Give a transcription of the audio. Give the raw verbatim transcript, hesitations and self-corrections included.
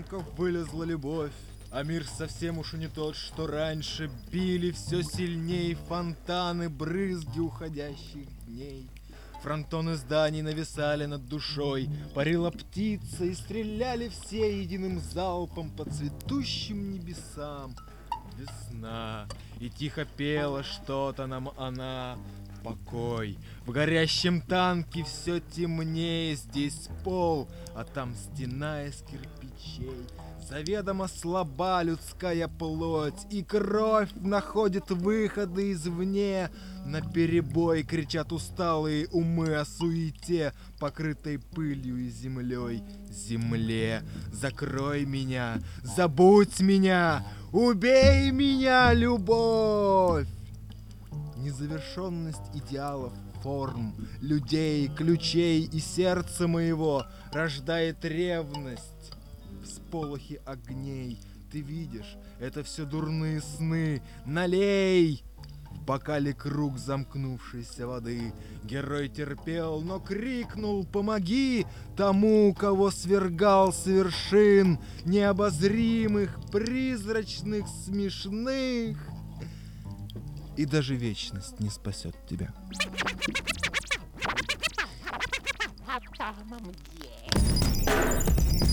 замков вылезла любовь, а мир совсем уж не тот, что раньше. Били все сильней фонтаны, брызги уходящих дней. Фронтоны зданий нависали над душой, парила птица, и стреляли все единым залпом по цветущим небесам. Весна, и тихо пела что-то нам она. Покой, в горящем танке все темнее. Здесь пол, а там стена из кирпичей. Заведомо слаба людская плоть, и кровь находит выходы извне. Наперебой кричат усталые умы о суете, покрытой пылью и землей. Земле, закрой меня, забудь меня, убей меня, любовь! Незавершенность идеалов, форм, людей, ключей и сердца моего рождает ревность. Всполохи огней, ты видишь, это все дурные сны. Налей! В бокале круг замкнувшейся воды. Герой терпел, но крикнул: помоги тому, кого свергал с вершин необозримых, призрачных, смешных. И даже вечность не спасет тебя. На самом деле.